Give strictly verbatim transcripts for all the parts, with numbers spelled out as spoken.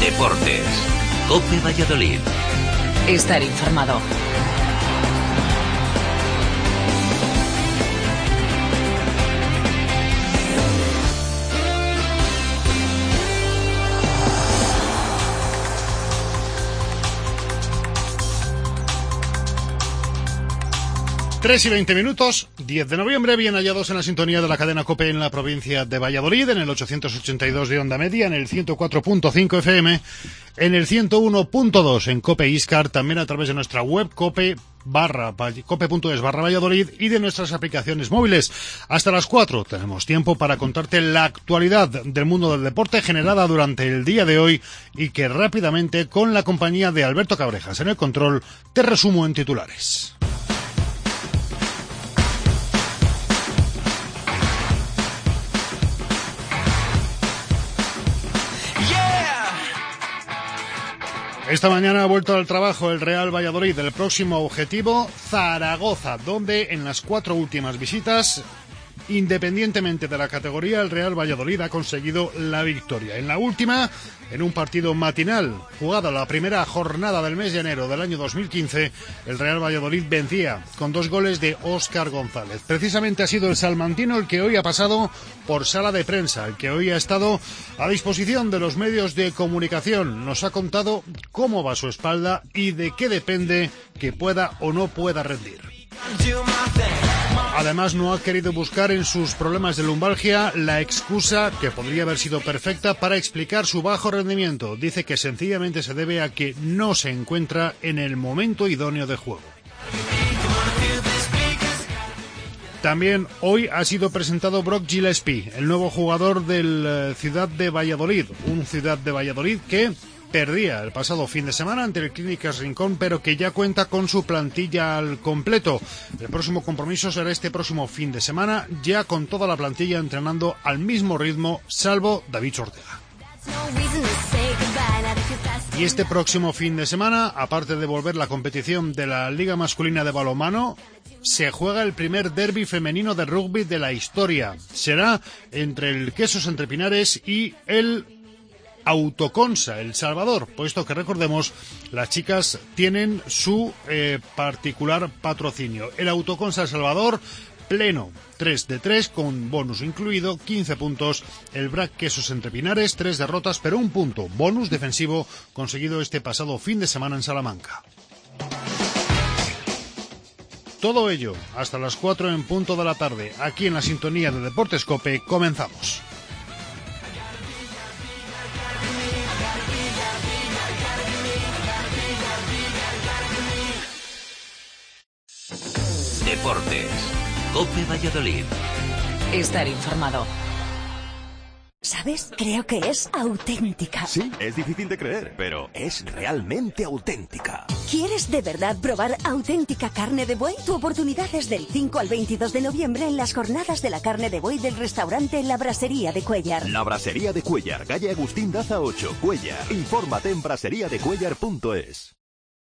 Deportes. COPE Valladolid. Estar informado. tres y veinte minutos, diez de noviembre, bien hallados en la sintonía de la cadena COPE en la provincia de Valladolid, en el ochocientos ochenta y dos de onda media, en el ciento cuatro punto cinco F M, en el ciento uno punto dos en COPE Iscar, también a través de nuestra web COPE barra cope.es barra Valladolid y de nuestras aplicaciones móviles. Hasta las cuatro tenemos tiempo para contarte la actualidad del mundo del deporte generada durante el día de hoy y que rápidamente, con la compañía de Alberto Cabrejas en el control, te resumo en titulares. Esta mañana ha vuelto al trabajo el Real Valladolid. El próximo objetivo, Zaragoza, donde en las cuatro últimas visitas, independientemente de la categoría, el Real Valladolid ha conseguido la victoria. En la última, en un partido matinal, jugado la primera jornada del mes de enero del año dos mil quince, el Real Valladolid vencía con dos goles de Óscar González. Precisamente ha sido el salmantino el que hoy ha pasado por sala de prensa, el que hoy ha estado a disposición de los medios de comunicación. Nos ha contado cómo va su espalda y de qué depende que pueda o no pueda rendir. Además, no ha querido buscar en sus problemas de lumbalgia la excusa, que podría haber sido perfecta, para explicar su bajo rendimiento. Dice que sencillamente se debe a que no se encuentra en el momento idóneo de juego. También hoy ha sido presentado Brock Gillespie, el nuevo jugador del Ciudad de Valladolid. Un Ciudad de Valladolid que perdía el pasado fin de semana ante el Clínicas Rincón, pero que ya cuenta con su plantilla al completo. El próximo compromiso será este próximo fin de semana, ya con toda la plantilla entrenando al mismo ritmo, salvo David Ortega. Y este próximo fin de semana, aparte de volver la competición de la Liga Masculina de Balonmano, se juega el primer derbi femenino de rugby de la historia. Será entre el Quesos Entre Pinares y el Autoconsa, El Salvador, puesto que recordemos, las chicas tienen su eh, particular patrocinio. El Autoconsa El Salvador, pleno, tres de tres, con bonus incluido, quince puntos. El B R A C Quesos Entre Pinares, tres derrotas, pero un punto, bonus defensivo, conseguido este pasado fin de semana en Salamanca. Todo ello hasta las cuatro en punto de la tarde, aquí en la sintonía de Deportes COPE. Comenzamos. Deportes. COPE Valladolid. Estar informado. ¿Sabes? Creo que es auténtica. Sí, es difícil de creer, pero es realmente auténtica. ¿Quieres de verdad probar auténtica carne de buey? Tu oportunidad es del cinco al veintidós de noviembre en las jornadas de la carne de buey del restaurante La Brasería de Cuéllar. La Brasería de Cuéllar, calle Agustín Daza ocho, Cuéllar. Infórmate en brasería de cuéllar punto es.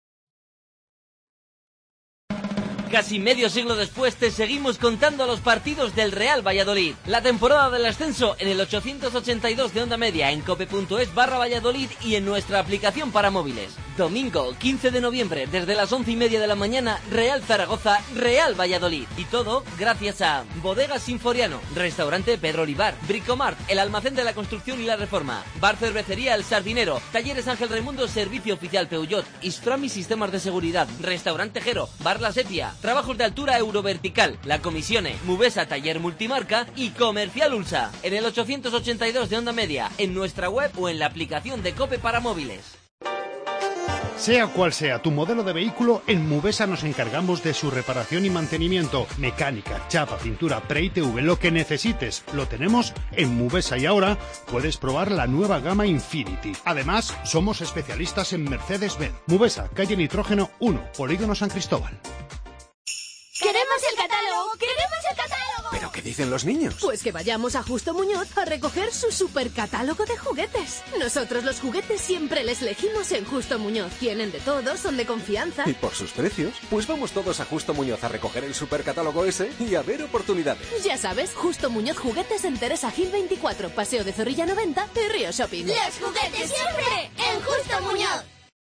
Casi medio siglo después te seguimos contando los partidos del Real Valladolid. La temporada del ascenso en el ochocientos ochenta y dos de onda media en cope.es barra Valladolid y en nuestra aplicación para móviles. Domingo quince de noviembre desde las once y media de la mañana, Real Zaragoza, Real Valladolid. Y todo gracias a Bodegas Sinforiano, Restaurante Pedro Olivar, Bricomart, el almacén de la construcción y la reforma, Bar Cervecería El Sardinero, Talleres Ángel Raimundo, Servicio Oficial Peugeot, Istrami Sistemas de Seguridad, Restaurante Jero, Bar La Sepia, Trabajos de Altura Eurovertical, La Comisione, Mubesa Taller Multimarca y Comercial Ulsa. En el ochocientos ochenta y dos de onda media, en nuestra web o en la aplicación de COPE para móviles. Sea cual sea tu modelo de vehículo, en Mubesa nos encargamos de su reparación y mantenimiento. Mecánica, chapa, pintura, pre-I T V, lo que necesites, lo tenemos en Mubesa. Y ahora puedes probar la nueva gama Infinity. Además, somos especialistas en Mercedes-Benz. Mubesa, calle Nitrógeno uno, Polígono San Cristóbal. ¡Queremos el catálogo! ¡Queremos el catálogo! Pero ¿Pero qué dicen los niños? Pues que vayamos a Justo Muñoz a recoger su supercatálogo de juguetes. Nosotros los juguetes siempre les elegimos en Justo Muñoz. Tienen de todo, son de confianza. ¿Y por sus precios? Pues vamos todos a Justo Muñoz a recoger el supercatálogo ese y a ver oportunidades. Ya sabes, Justo Muñoz Juguetes en Teresa Gil veinticuatro, Paseo de Zorrilla noventa y Río Shopping. ¡Los juguetes siempre en Justo Muñoz!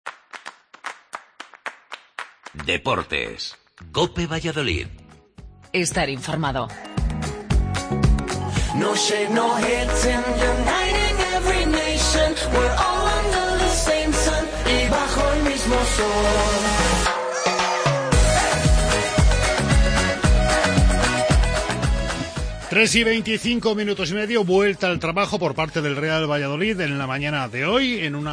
Deportes. COPE Valladolid. Estar informado. No shade, no hating, uniting every nation. We're all under the same sun y bajo el mismo sol. Tres y veinticinco minutos y medio, vuelta al trabajo por parte del Real Valladolid en la mañana de hoy, en un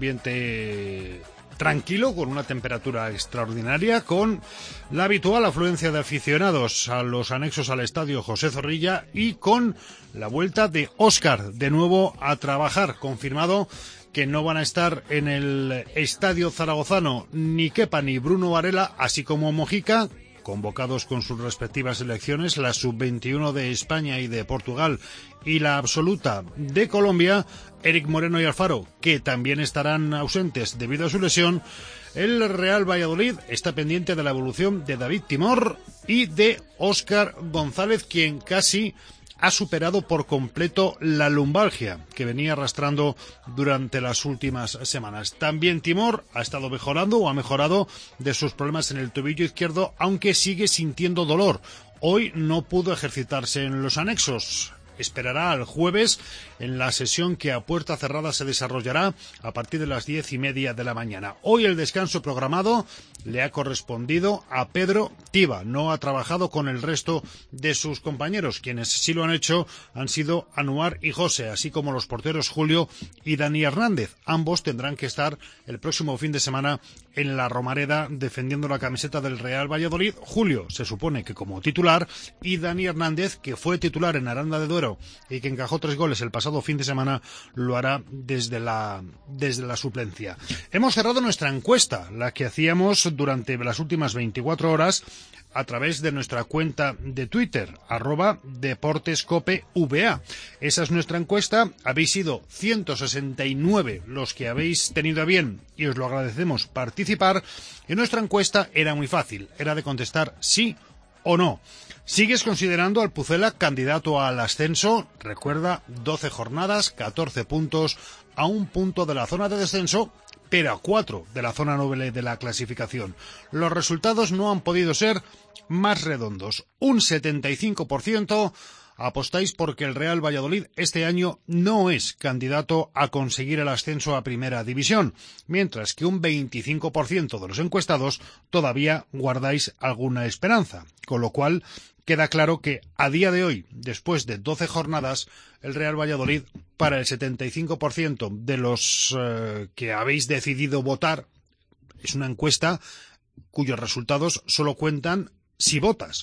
ambiente tranquilo, con una temperatura extraordinaria, con la habitual afluencia de aficionados a los anexos al estadio José Zorrilla y con la vuelta de Óscar de nuevo a trabajar. Confirmado que no van a estar en el estadio zaragozano ni Kepa ni Bruno Varela, así como Mojica, convocados con sus respectivas selecciones, la sub veintiuno de España y de Portugal y la absoluta de Colombia, Eric Moreno y Alfaro, que también estarán ausentes debido a su lesión. El Real Valladolid está pendiente de la evolución de David Timor y de Óscar González, quien casi ha superado por completo la lumbalgia que venía arrastrando durante las últimas semanas. También Timor ha estado mejorando o ha mejorado de sus problemas en el tobillo izquierdo, aunque sigue sintiendo dolor. Hoy no pudo ejercitarse en los anexos. Esperará al jueves en la sesión que a puerta cerrada se desarrollará a partir de las diez y media de la mañana. Hoy el descanso programado le ha correspondido a Pedro Tiba. No ha trabajado con el resto de sus compañeros. Quienes sí lo han hecho han sido Anuar y José, así como los porteros Julio y Dani Hernández. Ambos tendrán que estar el próximo fin de semana en la Romareda defendiendo la camiseta del Real Valladolid. Julio se supone que como titular y Dani Hernández, que fue titular en Aranda de Duero y que encajó tres goles el pasado fin de semana, lo hará desde la, desde la suplencia. Hemos cerrado nuestra encuesta, la que hacíamos durante las últimas veinticuatro horas a través de nuestra cuenta de Twitter, arroba deportescopeva. Esa es nuestra encuesta. Habéis sido ciento sesenta y nueve los que habéis tenido a bien, y os lo agradecemos, participar. Y nuestra encuesta era muy fácil, era de contestar sí o no. ¿Sigues considerando al Pucela candidato al ascenso? Recuerda, doce jornadas, catorce puntos, a un punto de la zona de descenso, pero a cuatro de la zona noble de la clasificación. Los resultados no han podido ser más redondos. Un setenta y cinco por ciento apostáis porque el Real Valladolid este año no es candidato a conseguir el ascenso a Primera División, mientras que un veinticinco por ciento de los encuestados todavía guardáis alguna esperanza, con lo cual queda claro que a día de hoy, después de doce jornadas, el Real Valladolid, para el setenta y cinco por ciento de los eh, que habéis decidido votar, es una encuesta cuyos resultados solo cuentan si votas.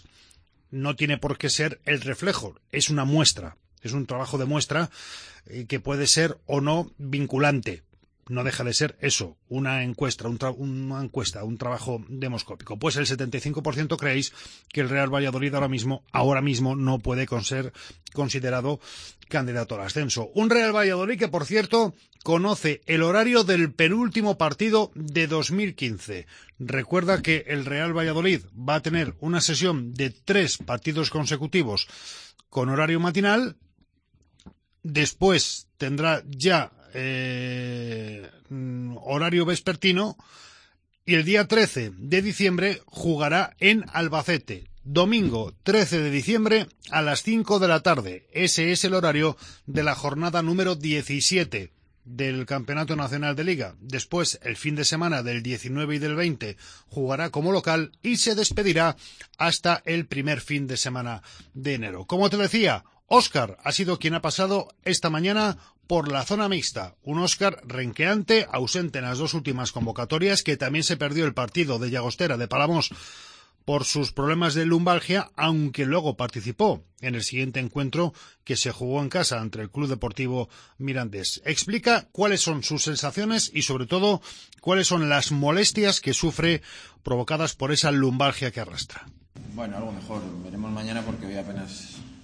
No tiene por qué ser el reflejo, es una muestra, es un trabajo de muestra eh, que puede ser o no vinculante. No deja de ser eso, una encuesta, un, tra- una encuesta, un trabajo demoscópico. Pues el setenta y cinco por ciento creéis que el Real Valladolid ahora mismo, ahora mismo no puede con ser considerado candidato al ascenso. Un Real Valladolid que, por cierto, conoce el horario del penúltimo partido de dos mil quince. Recuerda que el Real Valladolid va a tener una sesión de tres partidos consecutivos con horario matinal. Después tendrá ya Eh, horario vespertino y el día trece de diciembre jugará en Albacete. Domingo trece de diciembre a las cinco de la tarde. Ese es el horario de la jornada número diecisiete del Campeonato Nacional de Liga. Después, el fin de semana del diecinueve y del veinte, jugará como local y se despedirá hasta el primer fin de semana de enero. Como te decía, Óscar ha sido quien ha pasado esta mañana por la zona mixta. Un Óscar renqueante, ausente en las dos últimas convocatorias, que también se perdió el partido de Llagostera de Palamos por sus problemas de lumbalgia, aunque luego participó en el siguiente encuentro que se jugó en casa ante el Club Deportivo Mirandés. Explica cuáles son sus sensaciones y, sobre todo, cuáles son las molestias que sufre provocadas por esa lumbalgia que arrastra. Bueno, algo mejor. Veremos mañana porque hoy apenas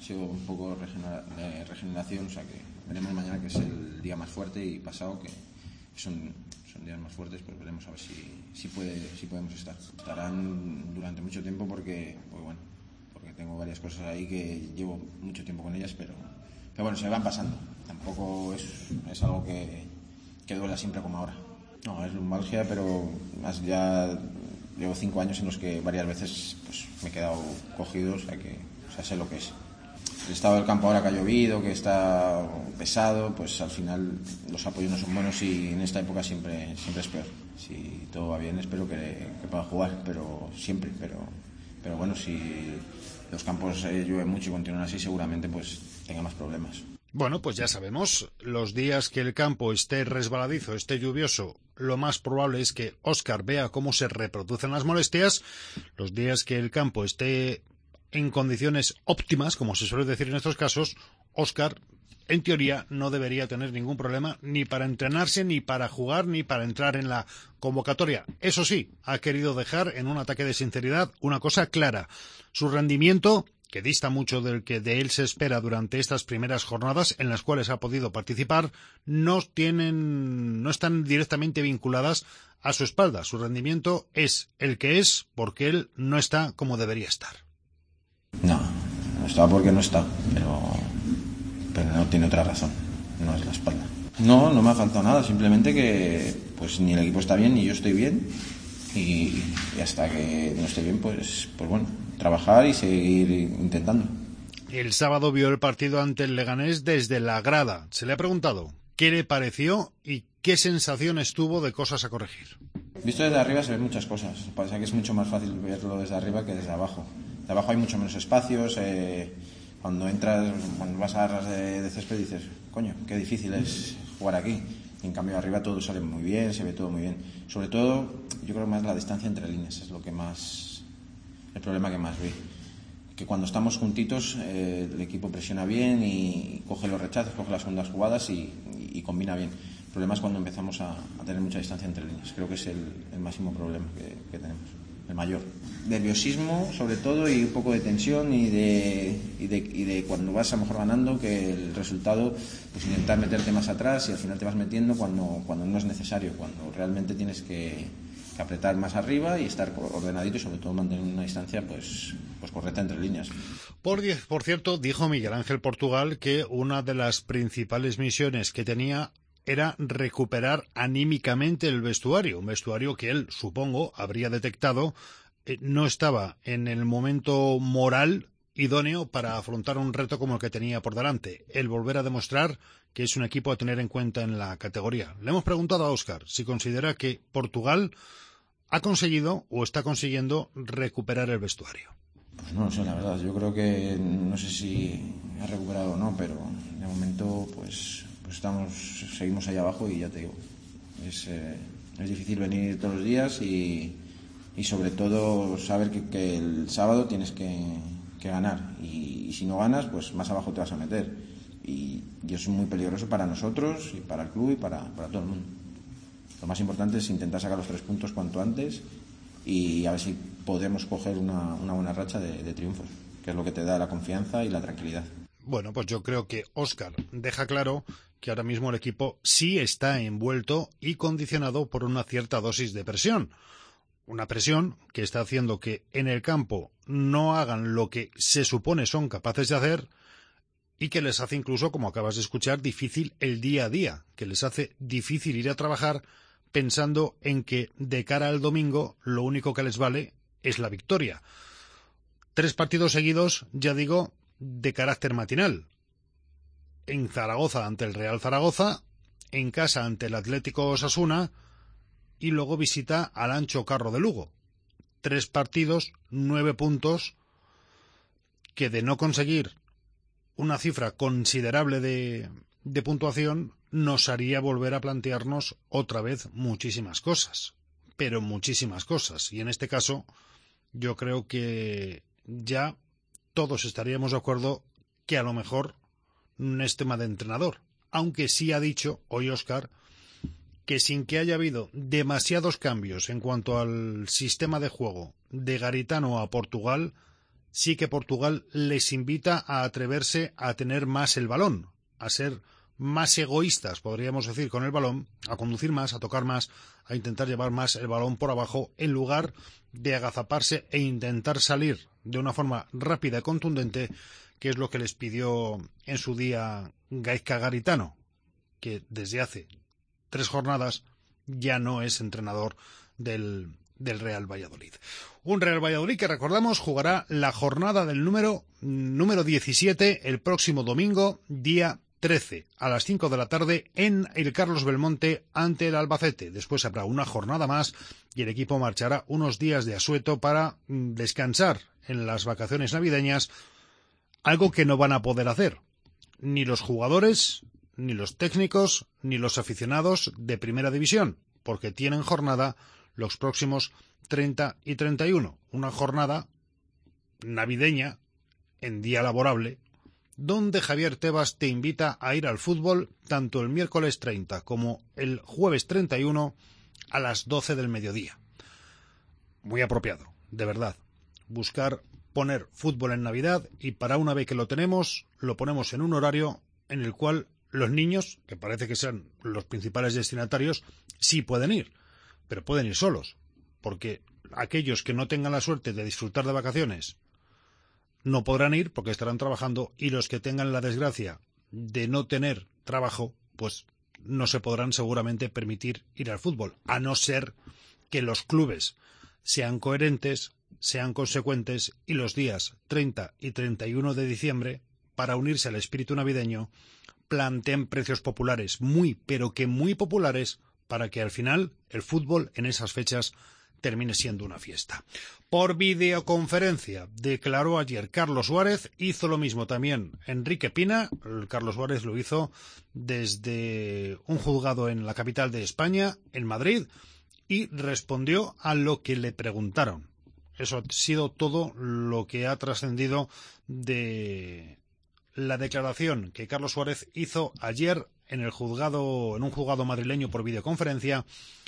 ha sido un poco regenera- de regeneración, o sea que veremos mañana, que es el día más fuerte, y pasado, que son, son días más fuertes, pues veremos a ver si, si, puede, si podemos estar. Estarán durante mucho tiempo porque, pues bueno, porque tengo varias cosas ahí que llevo mucho tiempo con ellas, pero, pero bueno, se me van pasando. Tampoco es, es algo que, que duela siempre como ahora. No, es lumbalgia, pero más ya llevo cinco años en los que varias veces pues, me he quedado cogido, o sea que o sea, sé lo que es. El estado del campo ahora que ha llovido, que está pesado, pues al final los apoyos no son buenos y en esta época siempre, siempre es peor. Si todo va bien, espero que, que pueda jugar, pero siempre, pero, pero bueno, si los campos eh, llueve mucho y continúan así, seguramente pues tenga más problemas. Bueno, pues ya sabemos, los días que el campo esté resbaladizo, esté lluvioso, lo más probable es que Óscar vea cómo se reproducen las molestias. Los días que el campo esté en condiciones óptimas, como se suele decir en estos casos, Óscar, en teoría, no debería tener ningún problema ni para entrenarse, ni para jugar, ni para entrar en la convocatoria. Eso sí, ha querido dejar en un ataque de sinceridad una cosa clara. Su rendimiento, que dista mucho del que de él se espera durante estas primeras jornadas en las cuales ha podido participar, no tienen, no están directamente vinculadas a su espalda. Su rendimiento es el que es porque él no está como debería estar. No, no está porque no está, pero, pero no tiene otra razón, no es la espalda. No, no me ha faltado nada, simplemente que pues ni el equipo está bien ni yo estoy bien, y, y hasta que no esté bien, pues, pues bueno, trabajar y seguir intentando. El sábado vio el partido ante el Leganés desde la grada. Se le ha preguntado qué le pareció y qué sensaciones tuvo de cosas a corregir. Visto desde arriba se ven muchas cosas, pasa que es mucho más fácil verlo desde arriba que desde abajo. De abajo hay mucho menos espacios, eh, cuando entras, cuando vas a ras de, de césped dices, coño, qué difícil es jugar aquí. Y en cambio arriba todo sale muy bien, se ve todo muy bien. Sobre todo, yo creo más la distancia entre líneas es lo que más, el problema que más vi. Que cuando estamos juntitos eh, el equipo presiona bien y coge los rechazos, coge las segundas jugadas y, y, y combina bien. El problema es cuando empezamos a, a tener mucha distancia entre líneas. Creo que es el, el máximo problema que, que tenemos, el mayor. Nerviosismo, sobre todo, y un poco de tensión y de, y de, y de cuando vas a lo mejor ganando, que el resultado, pues intentar meterte más atrás y al final te vas metiendo cuando, cuando no es necesario, cuando realmente tienes que, que apretar más arriba y estar ordenadito y sobre todo mantener una distancia pues, pues correcta entre líneas. Por, por cierto, dijo Miguel Ángel Portugal que una de las principales misiones que tenía era recuperar anímicamente el vestuario, un vestuario que él, supongo, habría detectado eh, no estaba en el momento moral idóneo para afrontar un reto como el que tenía por delante, el volver a demostrar que es un equipo a tener en cuenta en la categoría. Le hemos preguntado a Óscar si considera que Portugal ha conseguido o está consiguiendo recuperar el vestuario. Pues no lo sé, la verdad. Yo creo que no sé si ha recuperado o no, pero de momento pues, pues estamos, seguimos ahí abajo y ya te digo, es, eh, es difícil venir todos los días y, y sobre todo saber que, que el sábado tienes que, que ganar y, y si no ganas pues más abajo te vas a meter y, y eso es muy peligroso para nosotros y para el club y para, para todo el mundo. Lo más importante es intentar sacar los tres puntos cuanto antes y a ver si podemos coger una, una buena racha de, de triunfos, que es lo que te da la confianza y la tranquilidad. Bueno, pues yo creo que Óscar deja claro que ahora mismo el equipo sí está envuelto y condicionado por una cierta dosis de presión. Una presión que está haciendo que en el campo no hagan lo que se supone son capaces de hacer y que les hace incluso, como acabas de escuchar, difícil el día a día, que les hace difícil ir a trabajar pensando en que de cara al domingo lo único que les vale es la victoria. Tres partidos seguidos, ya digo, de carácter matinal. En Zaragoza ante el Real Zaragoza, en casa ante el Atlético Osasuna y luego visita al Ancho Carro de Lugo. Tres partidos, nueve puntos, que de no conseguir una cifra considerable de, de puntuación nos haría volver a plantearnos otra vez muchísimas cosas, pero muchísimas cosas. Y en este caso yo creo que ya todos estaríamos de acuerdo que a lo mejor no es tema de entrenador, aunque sí ha dicho hoy Óscar que sin que haya habido demasiados cambios en cuanto al sistema de juego de Garitano a Portugal, sí que Portugal les invita a atreverse a tener más el balón, a ser más egoístas, podríamos decir, con el balón, a conducir más, a tocar más, a intentar llevar más el balón por abajo, en lugar de agazaparse e intentar salir de una forma rápida y contundente, que es lo que les pidió en su día Gaizka Garitano, que desde hace tres jornadas ya no es entrenador del, del Real Valladolid. Un Real Valladolid que, recordamos, jugará la jornada del número, número diecisiete el próximo domingo, día trece, a las cinco de la tarde, en el Carlos Belmonte ante el Albacete. Después habrá una jornada más y el equipo marchará unos días de asueto para descansar en las vacaciones navideñas, algo que no van a poder hacer ni los jugadores, ni los técnicos, ni los aficionados de Primera División, porque tienen jornada los próximos treinta y treinta y uno, una jornada navideña en día laborable, donde Javier Tebas te invita a ir al fútbol tanto el miércoles treinta como el jueves treinta y uno a las doce del mediodía. Muy apropiado, de verdad. Buscar poner fútbol en Navidad, y para una vez que lo tenemos, lo ponemos en un horario en el cual los niños, que parece que sean los principales destinatarios, sí pueden ir, pero pueden ir solos, porque aquellos que no tengan la suerte de disfrutar de vacaciones no podrán ir porque estarán trabajando, y los que tengan la desgracia de no tener trabajo, pues no se podrán seguramente permitir ir al fútbol, a no ser que los clubes sean coherentes, sean consecuentes, y los días treinta y treinta y uno de diciembre, para unirse al espíritu navideño, planteen precios populares, muy, pero que muy populares, para que al final el fútbol en esas fechas termine siendo una fiesta. Por videoconferencia declaró ayer Carlos Suárez, hizo lo mismo también Enrique Pina. Carlos Suárez lo hizo desde un juzgado en la capital de España, en Madrid, y respondió a lo que le preguntaron. Eso ha sido todo lo que ha trascendido de la declaración que Carlos Suárez hizo ayer en el juzgado, en un juzgado madrileño por videoconferencia,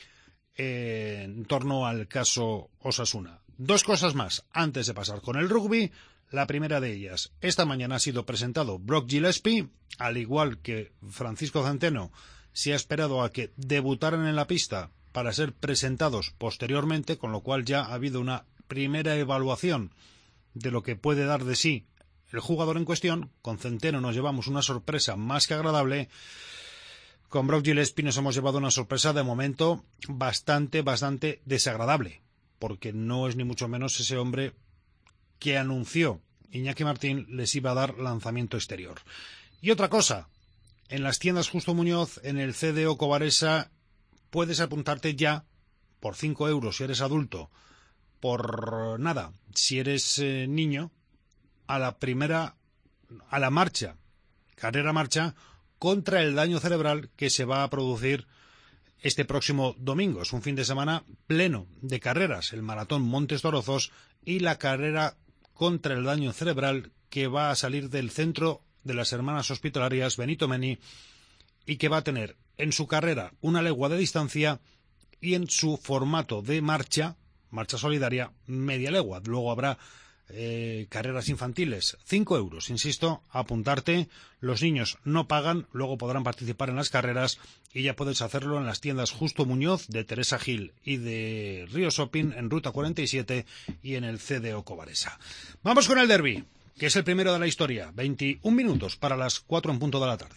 eh, en torno al caso Osasuna. Dos cosas más antes de pasar con el rugby. La primera de ellas, esta mañana ha sido presentado Brock Gillespie, al igual que Francisco Centeno. Se ha esperado a que debutaran en la pista para ser presentados posteriormente, con lo cual ya ha habido una primera evaluación de lo que puede dar de sí el jugador en cuestión. Con Centeno nos llevamos una sorpresa más que agradable. Con Brock Gillespie nos hemos llevado una sorpresa de momento bastante, bastante desagradable, porque no es ni mucho menos ese hombre que anunció Iñaki Martín les iba a dar lanzamiento exterior. Y otra cosa, en las tiendas Justo Muñoz, en el C D O Cobaresa, puedes apuntarte ya por cinco euros si eres adulto, por nada si eres eh, niño, a la primera, a la marcha, carrera marcha, contra el daño cerebral que se va a producir este próximo domingo. Es un fin de semana pleno de carreras, el maratón Montes Torozos y la carrera contra el daño cerebral, que va a salir del centro de las Hermanas Hospitalarias Benito Meni, y que va a tener en su carrera una legua de distancia, y en su formato de marcha, marcha solidaria, media legua. Luego habrá Eh, carreras infantiles, cinco euros, insisto, apuntarte. Los niños no pagan, luego podrán participar en las carreras, y ya puedes hacerlo en las tiendas Justo Muñoz de Teresa Gil y de Río Shopping en Ruta cuarenta y siete y en el C D O Cobaresa. Vamos con el derbi, que es el primero de la historia. veintiún minutos para las cuatro en punto de la tarde.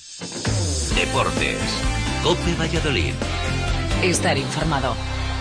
Deportes. COPE Valladolid. Estar informado.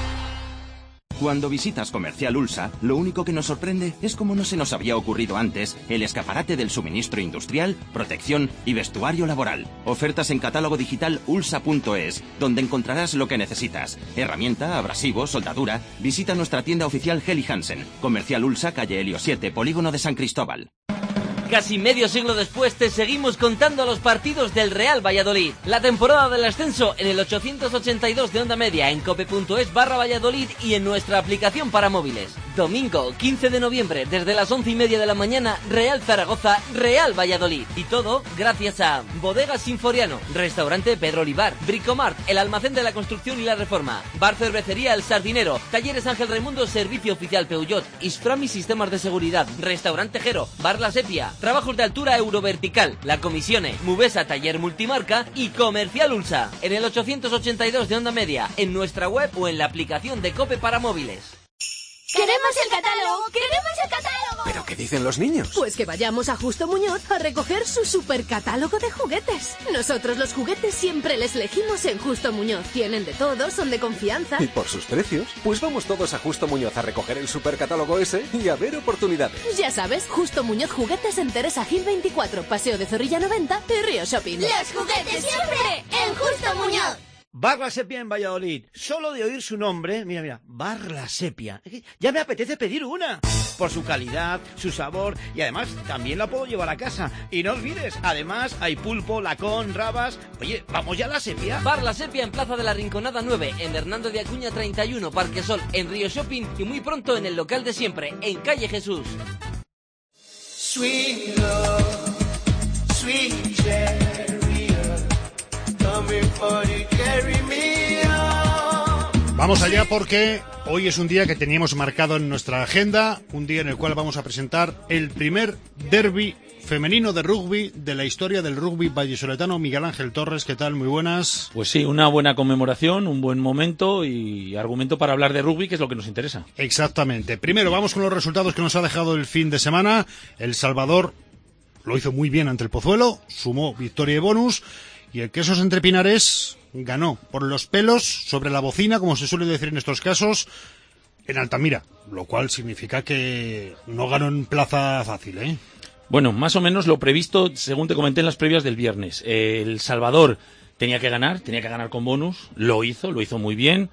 Cuando visitas Comercial Ulsa, lo único que nos sorprende es cómo no se nos había ocurrido antes el escaparate del suministro industrial, protección y vestuario laboral. Ofertas en catálogo digital ulsa punto es, donde encontrarás lo que necesitas. Herramienta, abrasivo, soldadura. Visita nuestra tienda oficial Helly Hansen. Comercial Ulsa, calle Helio siete, Polígono de San Cristóbal. Casi medio siglo después te seguimos contando los partidos del Real Valladolid. La temporada del ascenso en el ochocientos ochenta y dos de onda media, en cope punto es barra Valladolid y en nuestra aplicación para móviles. Domingo quince de noviembre, desde las once y media de la mañana, Real Zaragoza, Real Valladolid. Y todo gracias a Bodegas Sinforiano, Restaurante Pedro Olivar, Bricomart, el almacén de la construcción y la reforma, Bar Cervecería El Sardinero, Talleres Ángel Raimundo, Servicio Oficial Peugeot, Isframi Sistemas de Seguridad, Restaurante Jero, Bar La Sepia, Trabajos de Altura Eurovertical, La Comisione, Mubesa Taller Multimarca y Comercial Ulsa. En el ochocientos ochenta y dos de Onda Media, en nuestra web o en la aplicación de COPE para móviles. ¡Queremos el catálogo! ¡Queremos el catálogo! ¿Pero qué dicen los niños? Pues que vayamos a Justo Muñoz a recoger su supercatálogo de juguetes. Nosotros los juguetes siempre les elegimos en Justo Muñoz. Tienen de todo, son de confianza. ¿Y por sus precios? Pues vamos todos a Justo Muñoz a recoger el supercatálogo ese y a ver oportunidades. Ya sabes, Justo Muñoz Juguetes en Teresa Gil veinticuatro, Paseo de Zorrilla noventa y Río Shopping. ¡Los juguetes siempre en Justo Muñoz! Bar La Sepia en Valladolid. Solo de oír su nombre, mira, mira, Bar La Sepia. Ya me apetece pedir una. Por su calidad, su sabor y además también la puedo llevar a casa. Y no olvides, además hay pulpo, lacón, rabas. Oye, ¿vamos ya a La Sepia? Bar La Sepia en Plaza de la Rinconada nueve, en Hernando de Acuña treinta y uno, Parque Sol, en Río Shopping y muy pronto en el local de siempre, en Calle Jesús. Sweet love, sweet cherry. Vamos allá porque hoy es un día que teníamos marcado en nuestra agenda, un día en el cual vamos a presentar el primer derbi femenino de rugby de la historia del rugby vallisoletano. Miguel Ángel Torres, ¿qué tal? Muy buenas. Pues sí, una buena conmemoración, un buen momento y argumento para hablar de rugby, que es lo que nos interesa. Exactamente. Primero vamos con los resultados que nos ha dejado el fin de semana. El Salvador lo hizo muy bien ante el Pozuelo, sumó victoria y bonus. Y el Quesos Entre Pinares ganó por los pelos sobre la bocina, como se suele decir en estos casos, en Altamira, lo cual significa que no ganó en plaza fácil, ¿eh? Bueno, más o menos lo previsto, según te comenté en las previas del viernes. El Salvador tenía que ganar, tenía que ganar con bonus, lo hizo, lo hizo muy bien.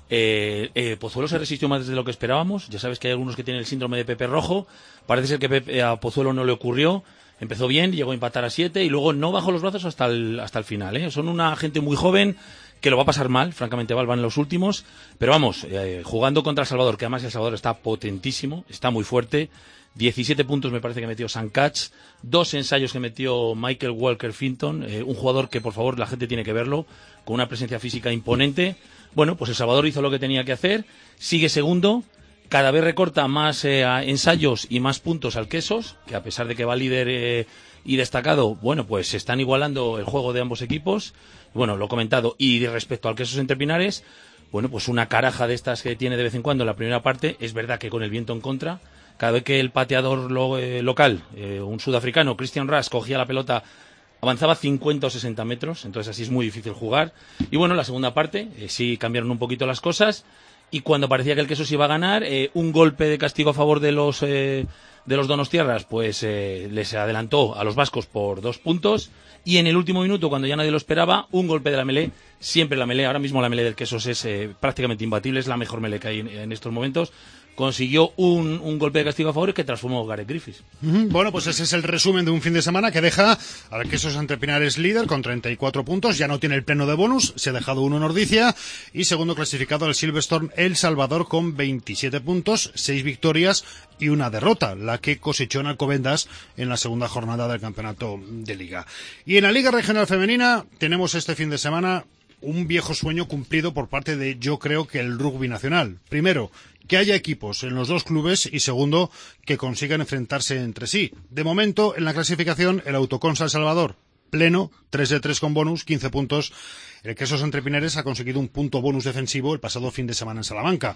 Eh, eh, Pozuelo se resistió más de lo que esperábamos. Ya sabes que hay algunos que tienen el síndrome de Pepe Rojo. Parece ser que Pepe, a Pozuelo no le ocurrió. Empezó bien, llegó a empatar a siete y luego no bajó los brazos hasta el, hasta el final, ¿eh? Son una gente muy joven que lo va a pasar mal, francamente van en los últimos, pero vamos, eh, jugando contra El Salvador, que además El Salvador está potentísimo, está muy fuerte, diecisiete puntos me parece que metió San Catch, dos ensayos que metió Michael Walker Finton, eh, un jugador que por favor la gente tiene que verlo, con una presencia física imponente. Bueno, pues El Salvador hizo lo que tenía que hacer, sigue segundo. Cada vez recorta más eh, ensayos y más puntos al Quesos, que a pesar de que va líder eh, y destacado, bueno, pues se están igualando el juego de ambos equipos. Bueno, lo he comentado. Y respecto al Quesos Entre Pinares, bueno, pues una caraja de estas que tiene de vez en cuando en la primera parte. Es verdad que con el viento en contra, cada vez que el pateador lo, eh, local, eh, un sudafricano, Christian Rush, cogía la pelota, avanzaba cincuenta o sesenta metros, entonces así es muy difícil jugar. Y bueno, la segunda parte, eh, sí cambiaron un poquito las cosas. Y cuando parecía que el Quesos iba a ganar, eh, un golpe de castigo a favor de los eh, de los donostiarras, pues eh, les adelantó a los vascos por dos puntos. Y en el último minuto, cuando ya nadie lo esperaba, un golpe de la melé. Siempre la melé, ahora mismo la melé del Quesos es eh, prácticamente imbatible, es la mejor melé que hay en, en estos momentos. Consiguió un, un golpe de castigo a favor que transformó Gareth Griffiths. Uh-huh. Bueno, pues ese es el resumen de un fin de semana que deja al Quesos Entre Pinares líder con treinta y cuatro puntos, ya no tiene el pleno de bonus, se ha dejado uno en Ordicia, y segundo clasificado el Silverstone El Salvador con veintisiete puntos, seis victorias y una derrota, la que cosechó en Alcobendas en la segunda jornada del campeonato de Liga. Y en la Liga Regional Femenina tenemos este fin de semana un viejo sueño cumplido por parte de, yo creo, que el rugby nacional. Primero, que haya equipos en los dos clubes y segundo, que consigan enfrentarse entre sí. De momento, en la clasificación, el Autoconsa El Salvador, pleno, tres de tres con bonus, quince puntos. El Quesos Entre Pinares ha conseguido un punto bonus defensivo el pasado fin de semana en Salamanca.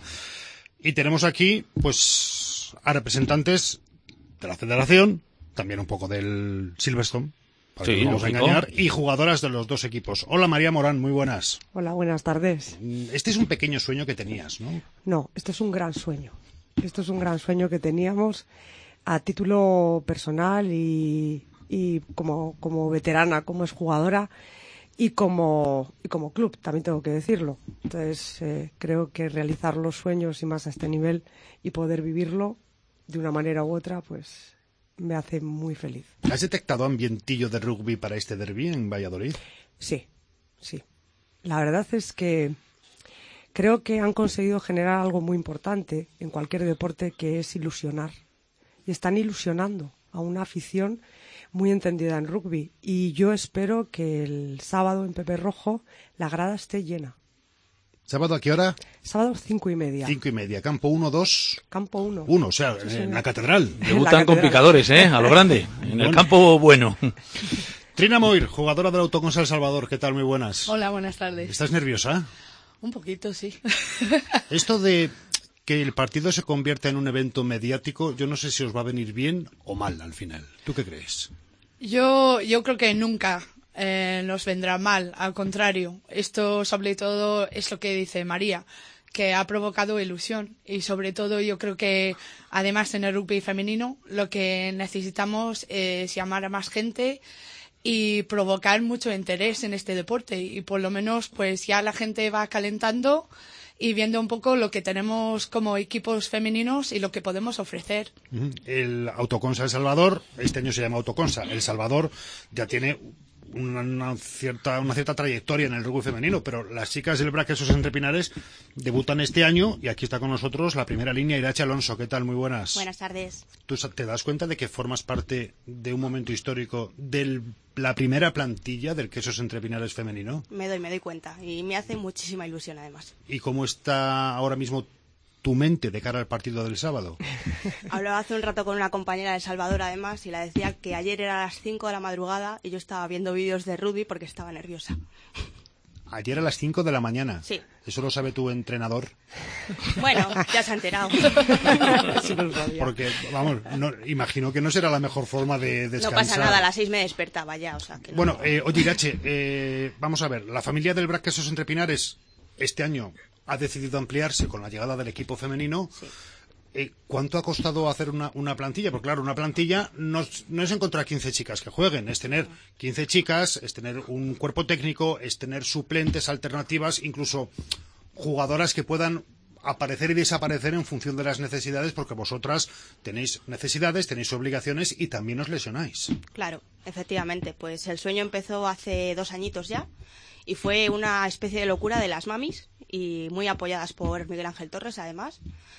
Y tenemos aquí, pues, a representantes de la Federación, también un poco del Silverstone, para sí, que no vamos a engañar, y jugadoras de los dos equipos. Hola María Morán, muy buenas. Hola, buenas tardes. Este es un pequeño sueño que tenías, ¿no? No, esto es un gran sueño. Esto es un gran sueño que teníamos a título personal y, y como, como veterana, como exjugadora y como, y como club, también tengo que decirlo. Entonces, eh, creo que realizar los sueños y más a este nivel y poder vivirlo de una manera u otra, pues me hace muy feliz. ¿Has detectado ambientillo de rugby para este derbi en Valladolid? Sí, sí. La verdad es que creo que han conseguido generar algo muy importante en cualquier deporte, que es ilusionar. Y están ilusionando a una afición muy entendida en rugby. Y yo espero que el sábado en Pepe Rojo la grada esté llena. ¿Sábado a qué hora? Sábado cinco y media. Cinco y media. Campo uno, dos. Campo uno. Uno, o sea, Sí, en la catedral. Debutan con picadores, ¿eh? A lo grande. En el campo bueno. Trina Moir, jugadora del Autoconsa El Salvador. ¿Qué tal? Muy buenas. Hola, buenas tardes. ¿Estás nerviosa? Un poquito, sí. Esto de que el partido se convierta en un evento mediático, yo no sé si os va a venir bien o mal al final. ¿Tú qué crees? Yo, yo creo que nunca eh, nos vendrá mal, al contrario. Esto, sobre todo, es lo que dice María, que ha provocado ilusión. Y sobre todo, yo creo que, además, en el rugby femenino, lo que necesitamos es llamar a más gente y provocar mucho interés en este deporte. Y por lo menos, pues ya la gente va calentando y viendo un poco lo que tenemos como equipos femeninos y lo que podemos ofrecer. El Autoconsa El Salvador, este año se llama Autoconsa El Salvador, ya tiene una, una cierta una cierta trayectoria en el rugby femenino, pero las chicas del Brac Quesos Entre Pinares debutan este año y aquí está con nosotros la primera línea, Irache Alonso. ¿Qué tal? Muy buenas. Buenas tardes. ¿Tú te das cuenta de que formas parte de un momento histórico de la primera plantilla del Quesos Entre Pinares femenino? Me doy, me doy cuenta y me hace muchísima ilusión además. ¿Y cómo está ahora mismo tu mente de cara al partido del sábado? Hablaba hace un rato con una compañera de El Salvador además y la decía que ayer era a las cinco de la madrugada y yo estaba viendo vídeos de rugby porque estaba nerviosa. Ayer a las cinco de la mañana. Sí. ¿Eso lo sabe tu entrenador? Bueno, ya se ha enterado. Porque, vamos, no, imagino que no será la mejor forma de descansar. No pasa nada, a las seis me despertaba ya, o sea que no. Bueno, eh, oye, Irache, eh, vamos a ver, la familia del Brac Quesos Entre Pinares este año ha decidido ampliarse con la llegada del equipo femenino. Sí. Eh, ¿Cuánto ha costado hacer una, una plantilla? Porque claro, una plantilla no, no es encontrar quince chicas que jueguen, es tener quince chicas, es tener un cuerpo técnico, es tener suplentes, alternativas, incluso jugadoras que puedan aparecer y desaparecer en función de las necesidades, porque vosotras tenéis necesidades, tenéis obligaciones y también os lesionáis. Claro, efectivamente, pues el sueño empezó hace dos añitos ya y fue una especie de locura de las mamis y muy apoyadas por Miguel Ángel Torres además.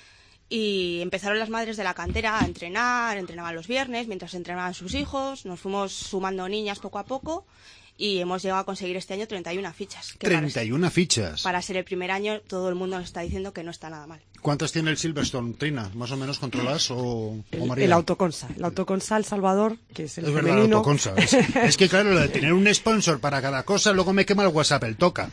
Y empezaron las madres de la cantera a entrenar, entrenaban los viernes mientras entrenaban sus hijos, nos fuimos sumando niñas poco a poco y hemos llegado a conseguir este año treinta y una fichas. Que treinta y una para, fichas. Para ser el primer año todo el mundo nos está diciendo que no está nada mal. ¿Cuántas tiene el Silverstone, Trina? ¿Más o menos controlas o, o María? El Autoconsa, el Autoconsa El Salvador, que es el es femenino. verdad, el Autoconsa. Es, es que claro, lo de tener un sponsor para cada cosa, luego me quema el WhatsApp, el toca.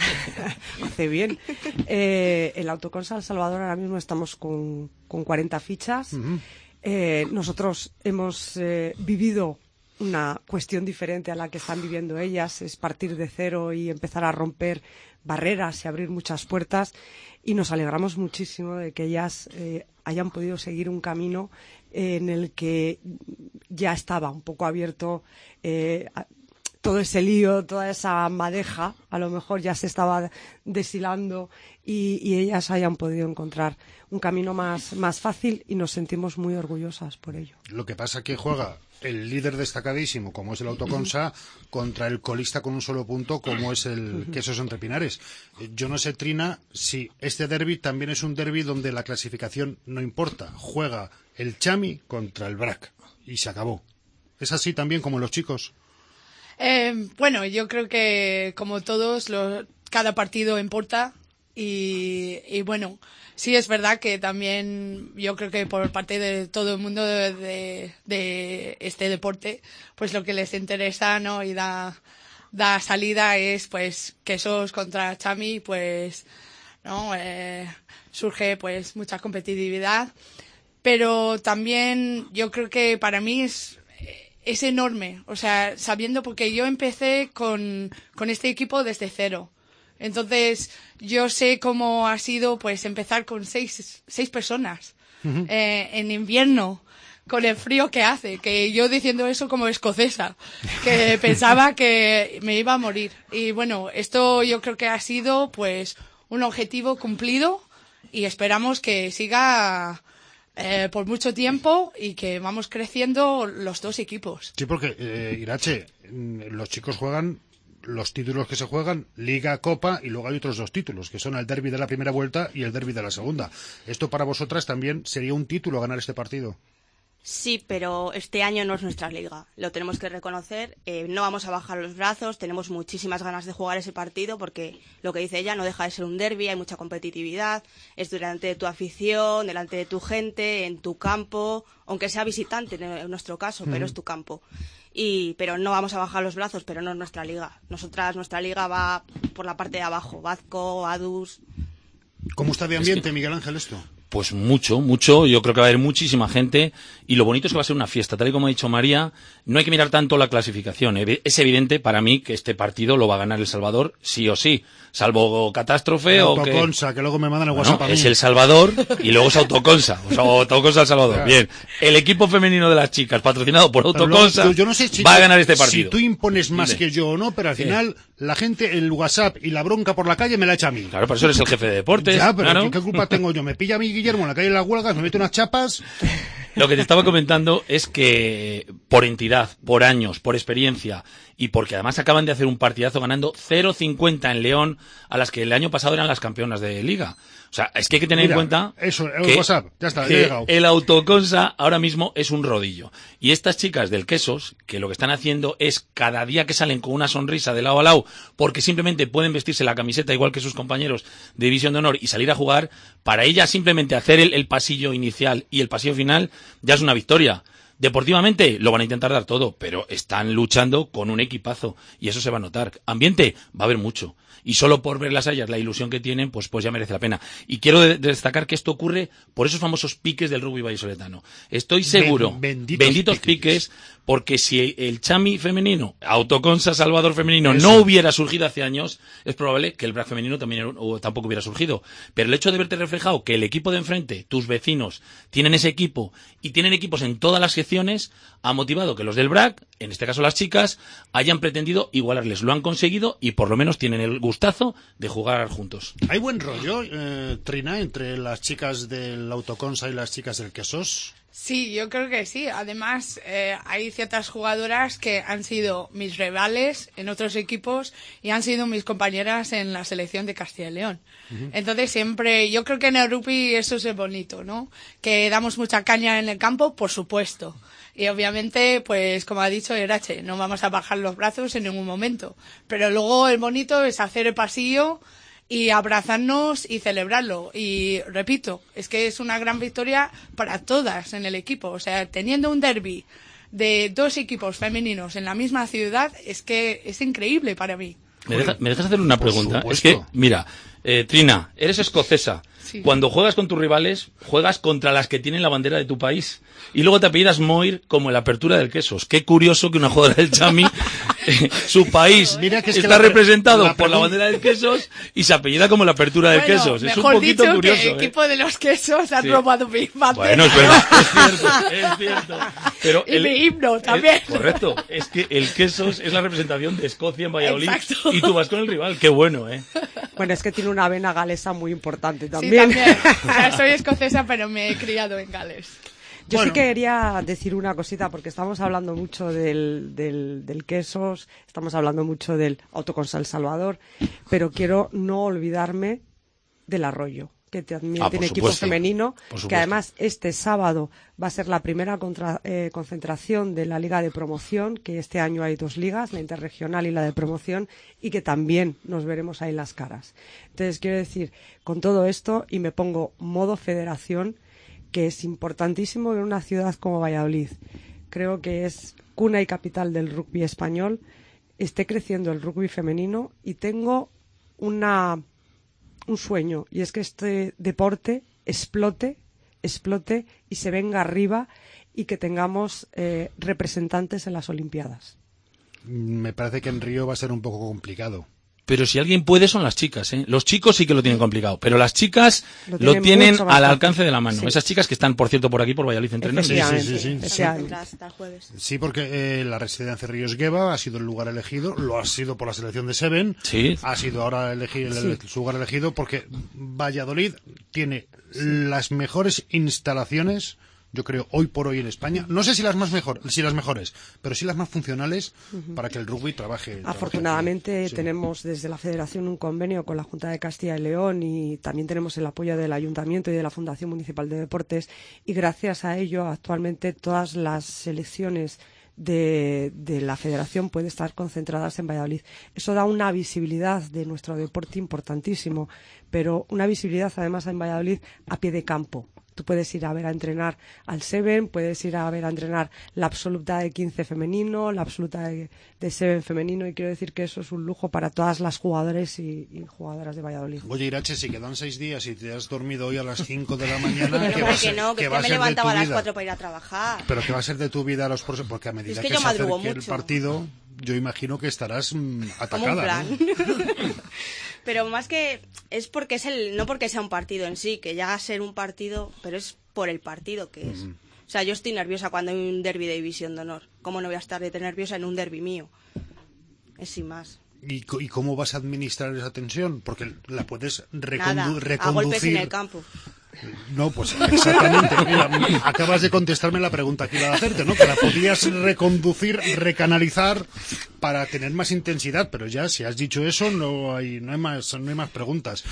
Hace bien. Eh, el Autoconsa El Salvador ahora mismo estamos con, con cuarenta fichas. Uh-huh. Eh, nosotros hemos eh, vivido una cuestión diferente a la que están viviendo ellas, es partir de cero y empezar a romper barreras y abrir muchas puertas, y nos alegramos muchísimo de que ellas eh, hayan podido seguir un camino eh, en el que ya estaba un poco abierto eh, a, todo ese lío, toda esa madeja, a lo mejor ya se estaba deshilando y, y ellas hayan podido encontrar un camino más, más fácil y nos sentimos muy orgullosas por ello. Lo que pasa que juega el líder destacadísimo, como es el Autoconsa, contra el colista con un solo punto, como es el Quesos Entre Pinares. Yo no sé, Trina, si este derbi también es un derbi donde la clasificación no importa. Juega el Chami contra el Brac y se acabó. ¿Es así también como los chicos? Eh, bueno, yo creo que como todos, lo, cada partido importa y, y bueno, sí es verdad que también yo creo que por parte de todo el mundo de, de, de este deporte, pues lo que les interesa, ¿no? Y da, da salida es pues Quesos contra Chami, pues, ¿no? Eh, surge pues mucha competitividad, pero también yo creo que para mí es es enorme, o sea, sabiendo, porque yo empecé con, con este equipo desde cero. Entonces, yo sé cómo ha sido, pues, empezar con seis, seis personas, uh-huh. eh, en invierno, con el frío que hace, que yo diciendo eso como escocesa, que pensaba que me iba a morir. Y bueno, esto yo creo que ha sido, pues, un objetivo cumplido y esperamos que siga Eh, por mucho tiempo y que vamos creciendo los dos equipos. Sí, porque, eh, Irache, los chicos juegan los títulos que se juegan, Liga, Copa, y luego hay otros dos títulos, que son el derbi de la primera vuelta y el derbi de la segunda. ¿Esto para vosotras también sería un título ganar este partido? Sí, pero este año no es nuestra liga, lo tenemos que reconocer, eh, no vamos a bajar los brazos, tenemos muchísimas ganas de jugar ese partido porque lo que dice ella no deja de ser un derbi, hay mucha competitividad, es delante de tu afición, delante de tu gente, en tu campo, aunque sea visitante en nuestro caso, pero mm. es tu campo. Y pero no vamos a bajar los brazos, pero no es nuestra liga. Nosotras, nuestra liga va por la parte de abajo, Vazco, Adus. ¿Cómo está de ambiente, es que... Miguel Ángel, esto? Pues mucho, mucho. Yo creo que va a haber muchísima gente y lo bonito es que va a ser una fiesta. Tal y como ha dicho María, no hay que mirar tanto la clasificación. Es evidente para mí que este partido lo va a ganar El Salvador sí o sí, salvo catástrofe el o autoconsa, que... que luego me mandan el bueno, WhatsApp a mí. Es El Salvador y luego es Autoconsa. O sea, Autoconsa El Salvador. Bien. El equipo femenino de las chicas, patrocinado por Autoconsa, luego, yo no sé si va a ganar este partido. Si tú impones más Dile. que yo o no, pero al final sí. la gente, el WhatsApp y la bronca por la calle me la echa a mí. Claro, por eso eres el jefe de deportes. Ya, pero claro. ¿qué culpa tengo yo? Me pilla a mí Guillermo en la calle de las huelgas, me mete unas chapas. Lo que te estaba comentando es que por entidad, por años, por experiencia y porque además acaban de hacer un partidazo ganando cero cincuenta en León, a las que el año pasado eran las campeonas de Liga. O sea, es que hay que tener Mira, en cuenta eso, el que, WhatsApp, ya está, que ya he llegado. El Autoconsa ahora mismo es un rodillo. Y estas chicas del Quesos, que lo que están haciendo es cada día que salen con una sonrisa de lado a lado, porque simplemente pueden vestirse la camiseta igual que sus compañeros de División de Honor y salir a jugar, para ellas simplemente hacer el, el pasillo inicial y el pasillo final ya es una victoria. Deportivamente lo van a intentar dar todo, pero están luchando con un equipazo y eso se va a notar. Ambiente va a haber mucho. Y solo por verlas a ellas, la ilusión que tienen, pues pues ya merece la pena. Y quiero de- destacar que esto ocurre por esos famosos piques del rugby vallisoletano. Estoy seguro, Ben- benditos benditos piques. piques, porque si el Chami femenino, Autoconsa Salvador femenino, Eso. no hubiera surgido hace años, es probable que el B R A C femenino también o tampoco hubiera surgido. Pero el hecho de verte reflejado que el equipo de enfrente, tus vecinos, tienen ese equipo y tienen equipos en todas las secciones, ha motivado que los del B R A C, en este caso las chicas, hayan pretendido igualarles. Lo han conseguido y por lo menos tienen el gustazo de jugar juntos. ¿Hay buen rollo, eh, Trina, entre las chicas del Autoconsa y las chicas del Quesos? Sí, yo creo que sí. Además, eh, hay ciertas jugadoras que han sido mis rivales en otros equipos y han sido mis compañeras en la selección de Castilla y León. Uh-huh. Entonces, siempre, yo creo que en el rugby eso es bonito, ¿no? Que damos mucha caña en el campo, por supuesto. Y obviamente, pues como ha dicho Irache, no vamos a bajar los brazos en ningún momento. Pero luego el bonito es hacer el pasillo y abrazarnos y celebrarlo. Y repito, es que es una gran victoria para todas en el equipo. O sea, teniendo un derbi de dos equipos femeninos en la misma ciudad, es que es increíble para mí. ¿Me, deja, ¿me dejas hacer una Por pregunta? supuesto. Es que, mira, eh, Trina, eres escocesa. Sí. Cuando juegas con tus rivales, juegas contra las que tienen la bandera de tu país. Y luego te apellidas Moir como en la apertura del Quesos. Qué curioso que una jugadora del Chami, eh, su país Mira que es está que la pre- representado la por la pregun- bandera del Quesos y se apellida como la apertura del Bueno, Quesos. Es un mejor poquito dicho curioso. que el ¿eh? equipo de los quesos han Sí. robado mi bandera. Bueno, es verdad, es cierto, es cierto. Pero Y el- mi himno también. el- correcto, es que el Quesos es la representación de Escocia en Valladolid. Exacto. Y tú vas con el rival, qué bueno, ¿eh? Bueno, es que tiene una vena galesa muy importante Sí, también. también. O sea, soy escocesa, pero me he criado en Gales. Yo Bueno. sí quería decir una cosita, porque estamos hablando mucho del, del, del Quesos, estamos hablando mucho del Autoconsa El Salvador, pero quiero no olvidarme del Arroyo, que también Ah, por tiene equipo supuesto, femenino, por supuesto. que además este sábado va a ser la primera contra- eh, concentración de la Liga de Promoción, que este año hay dos ligas, la interregional y la de promoción, y que también nos veremos ahí las caras. Entonces, quiero decir, con todo esto, y me pongo modo federación, que es importantísimo en una ciudad como Valladolid. Creo que es cuna y capital del rugby español, esté creciendo el rugby femenino y tengo una, un sueño, y es que este deporte explote, explote y se venga arriba y que tengamos eh, representantes en las Olimpiadas. Me parece que en Río va a ser un poco complicado. Pero si alguien puede son las chicas, ¿eh? Los chicos sí que lo tienen complicado, pero las chicas Lo lo tienen tienen mucho más al fácil. alcance de la mano. Sí. Esas chicas que están, por cierto, por aquí, por Valladolid, entrenando. Sí, sí, sí, sí. Efectivamente. Hasta el jueves. Sí, porque eh, la residencia Ríos Gueva ha sido el lugar elegido, lo ha sido por la selección de Seven, Sí. ha sido ahora elegi- el, Sí. su lugar elegido porque Valladolid tiene las mejores instalaciones yo creo, hoy por hoy en España. No sé si las más mejor, si las mejores, pero sí las más funcionales uh-huh. para que el rugby trabaje. Afortunadamente trabaje sí. tenemos desde la Federación un convenio con la Junta de Castilla y León y también tenemos el apoyo del Ayuntamiento y de la Fundación Municipal de Deportes, y gracias a ello actualmente todas las selecciones De, de la federación puede estar concentradas en Valladolid. Eso da una visibilidad de nuestro deporte importantísimo, pero una visibilidad además en Valladolid a pie de campo. Tú puedes ir a ver a entrenar al Seven, puedes ir a ver a entrenar la absoluta de quince femenino, la absoluta de, de Seven femenino, y quiero decir que eso es un lujo para todas las jugadoras y, y jugadoras de Valladolid. Oye, Irache, si quedan seis días y te has dormido hoy a las cinco de la mañana, pero ¿qué no, va a ser, que no, que, que que va a me ser levantaba de tu a las vida? cuatro para ir a trabajar. Pero ¿qué va a ser de tu vida a los próximos? Porque a medida es que, que yo se acerque mucho. el partido, yo imagino que estarás mmm, atacada. Como un plan. ¿No? Pero más que es porque es el, no porque sea un partido en sí, que llega a ser un partido, pero es por el partido que es. Uh-huh. O sea, yo estoy nerviosa cuando hay un derbi de División de Honor. ¿Cómo no voy a estar de nerviosa en un derbi mío? Es sin más. ¿Y, ¿Y cómo vas a administrar esa tensión? Porque la puedes recondu- Nada, reconducir. a golpes en el campo. No, pues exactamente. Mira, acabas de contestarme la pregunta que iba a hacerte, ¿no? Que la podías reconducir, recanalizar para tener más intensidad, pero ya si has dicho eso no hay no hay más no hay más preguntas.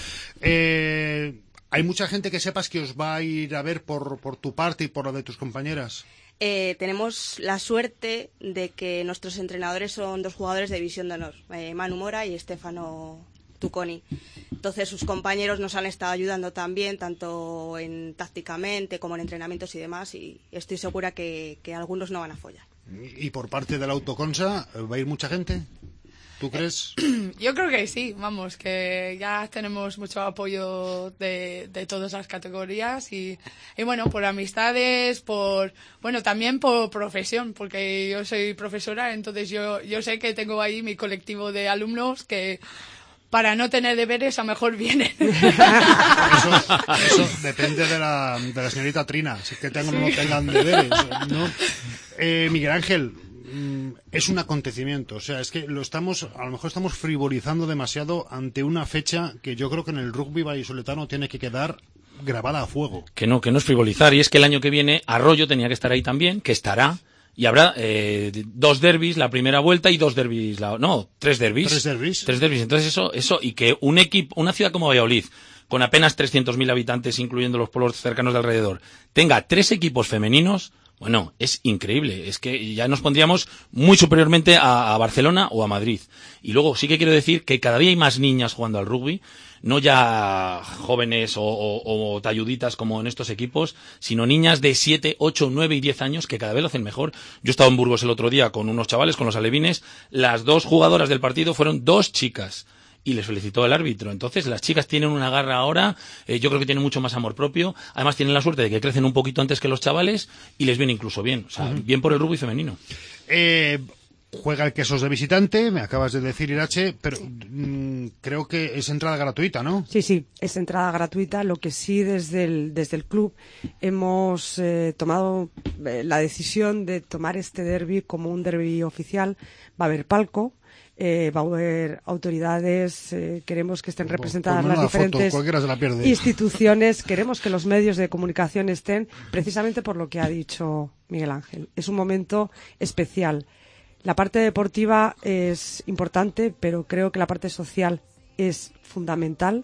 Eh, ¿Hay mucha gente que sepas que os va a ir a ver por por tu parte y por la de tus compañeras? Eh, tenemos la suerte de que nuestros entrenadores son dos jugadores de División de Honor, eh, Manu Mora y Estefano Tuconi. Entonces sus compañeros nos han estado ayudando también, tanto en tácticamente como en entrenamientos y demás, y estoy segura que, que algunos no van a follar. ¿Y por parte de la Autoconsa va a ir mucha gente? ¿Tú crees? Yo creo que sí, vamos, que ya tenemos mucho apoyo de, de todas las categorías y, y bueno, por amistades, por, bueno, también por profesión, porque yo soy profesora, entonces yo, yo sé que tengo ahí mi colectivo de alumnos que para no tener deberes a mejor vienen. Eso, eso depende de la, de la señorita Trina, si es que tengan o no tengan deberes, ¿no? Eh, Miguel Ángel, es un acontecimiento, o sea, es que lo estamos, a lo mejor estamos frivolizando demasiado ante una fecha que yo creo que en el rugby vallisoletano tiene que quedar grabada a fuego. Que no, que no es frivolizar, y es que el año que viene Arroyo tenía que estar ahí también, que estará, y habrá eh, dos derbis la primera vuelta y dos derbis, la, no, tres derbis. Tres derbis. Tres derbis, entonces eso, eso, y que un equipo, una ciudad como Valladolid, con apenas trescientos mil habitantes, incluyendo los pueblos cercanos de alrededor, tenga tres equipos femeninos. Bueno, es increíble, es que ya nos pondríamos muy superiormente a, a Barcelona o a Madrid. Y luego sí que quiero decir que cada día hay más niñas jugando al rugby, no ya jóvenes o, o, o talluditas como en estos equipos, sino niñas de siete, ocho, nueve y diez años que cada vez lo hacen mejor. Yo estaba en Burgos el otro día con unos chavales, con los alevines, las dos jugadoras del partido fueron dos chicas. Y les felicitó el árbitro. Entonces, las chicas tienen una garra ahora, eh, yo creo que tienen mucho más amor propio, además tienen la suerte de que crecen un poquito antes que los chavales y les viene incluso bien, o sea, uh-huh. bien por el rugby femenino. Eh, juega el Quesos de visitante, me acabas de decir, Irache, pero mmm, creo que es entrada gratuita, ¿no? Sí, sí, es entrada gratuita, lo que sí desde el, desde el club hemos eh, tomado eh, la decisión de tomar este derbi como un derbi oficial. Va a haber palco, Eh, va a haber autoridades, eh, queremos que estén representadas pues las diferentes foto, instituciones, queremos que los medios de comunicación estén, precisamente por lo que ha dicho Miguel Ángel. Es un momento especial. La parte deportiva es importante, pero creo que la parte social es fundamental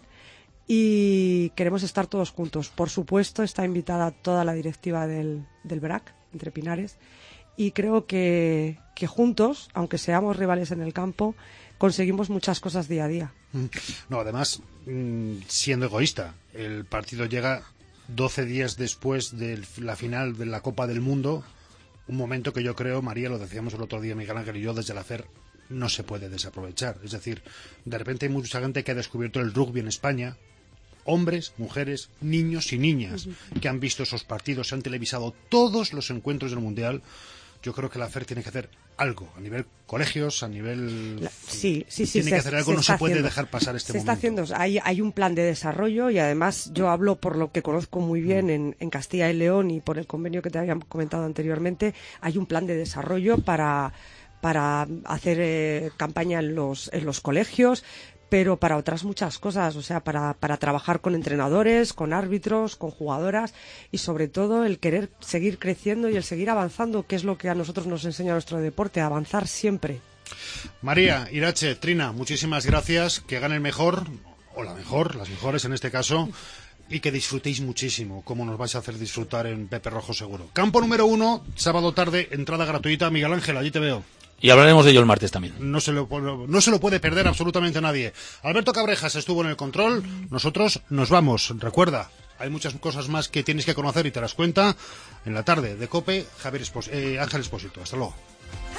y queremos estar todos juntos. Por supuesto, está invitada toda la directiva del, del B R A C, entre Pinares, y creo que, que juntos, aunque seamos rivales en el campo, conseguimos muchas cosas día a día. No, además, siendo egoísta, el partido llega doce días después de la final de la Copa del Mundo, un momento que yo creo, María, lo decíamos el otro día Miguel Ángel y yo, desde la F E R, no se puede desaprovechar. Es decir, de repente hay mucha gente que ha descubierto el rugby en España, hombres, mujeres, niños y niñas, uh-huh. que han visto esos partidos, se han televisado todos los encuentros del Mundial. Yo creo que la F E R tiene que hacer algo, a nivel colegios, a nivel... La, sí, sí, sí. Tiene se, que hacer algo, se no se puede haciendo. dejar pasar este se momento. Se está haciendo, hay, hay un plan de desarrollo y además yo hablo por lo que conozco muy bien en, en Castilla y León y por el convenio que te había comentado anteriormente, hay un plan de desarrollo para, para hacer eh, campaña en los, en los colegios, pero para otras muchas cosas, o sea, para, para trabajar con entrenadores, con árbitros, con jugadoras y sobre todo el querer seguir creciendo y el seguir avanzando, que es lo que a nosotros nos enseña nuestro deporte, avanzar siempre. María, Irache, Trina, muchísimas gracias, que gane el mejor, o la mejor, las mejores en este caso, y que disfrutéis muchísimo, como nos vais a hacer disfrutar en Pepe Rojo seguro. Campo número uno, sábado tarde, entrada gratuita. Miguel Ángel, allí te veo. Y hablaremos de ello el martes también. No se lo, no se lo puede perder absolutamente nadie. Alberto Cabrejas estuvo en el control, nosotros nos vamos. Recuerda, hay muchas cosas más que tienes que conocer y te las cuenta en la tarde de COPE, Javier Espos- eh, Ángel Espósito. Hasta luego.